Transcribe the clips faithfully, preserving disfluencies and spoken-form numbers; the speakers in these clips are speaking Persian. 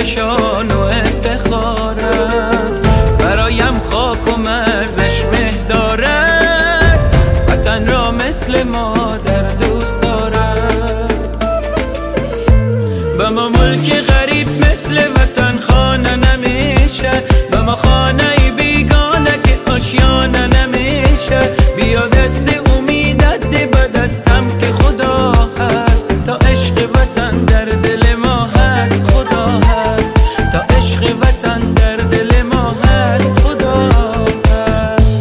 شان و افتخارم، برایم خاک و مرزش مه دارد، وطن را مثل مادر دوست دارد. به ما ملک غریب مثل وطن خانه نمیشه، به ما خانه بیگانه که آشیانه نمیشه. بیا دست امیدت ده به دستم که خدا هست، تا عشق وطن در دل ما هست خدا هست، تا عشق وطن در دل ما هست خدا هست.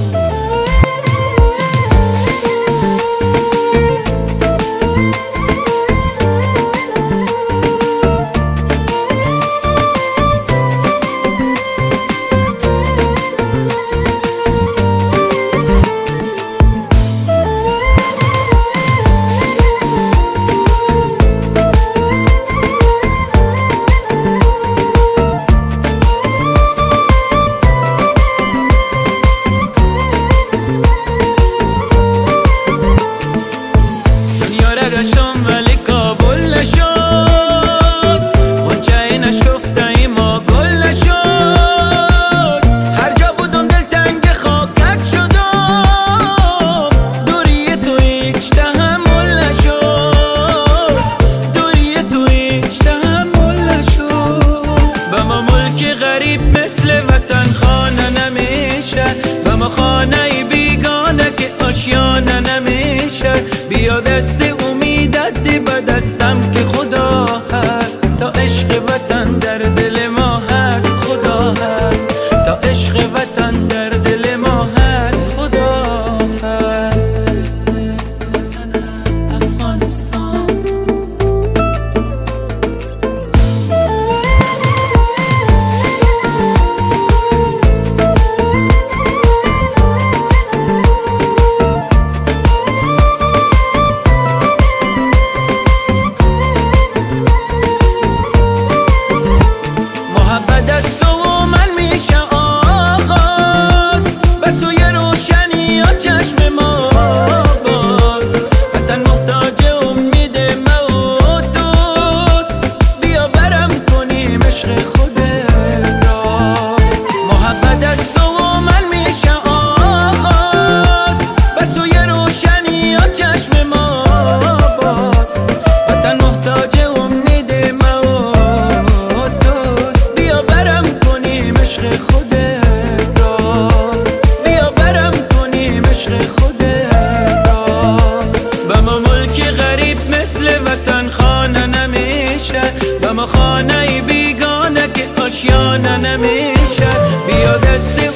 گشتم ولی کابل نشد، غنچه نشکفته ما گل نشد. هر جا بودم دل تنگ خاکک شدم، دوری تو هیچ تحمل نشد، دوری تو هیچ تحمل نشد. به ما ملک غریب مثل وطن خانه نمیشه، به ما خانه بیگانه که آشیانه نمیشه. بیا دست امیدت ده به دستم که خدا هست، تا عشق وطن در دل ما هست خدا هست، تا عشق وطن در دل ما هست خدا هست. افغانستان دست و من میشه آغاز، به سوی روشنی ها چشم ما باز. وطن محتاج امید ما و دوست، بیا برم کنیم عشق خود راست. محبت است و من میشه آغاز، به سوی روشنی ها چشم ما باز. وطن محتاج امید ما عشق خود راست، بیا برم کنیم عشق خود راست. به ما ملک غریب مثل وطن خانه نمیشه، به ما خانه بیگانه که آشیانه نمیشه. بیا دست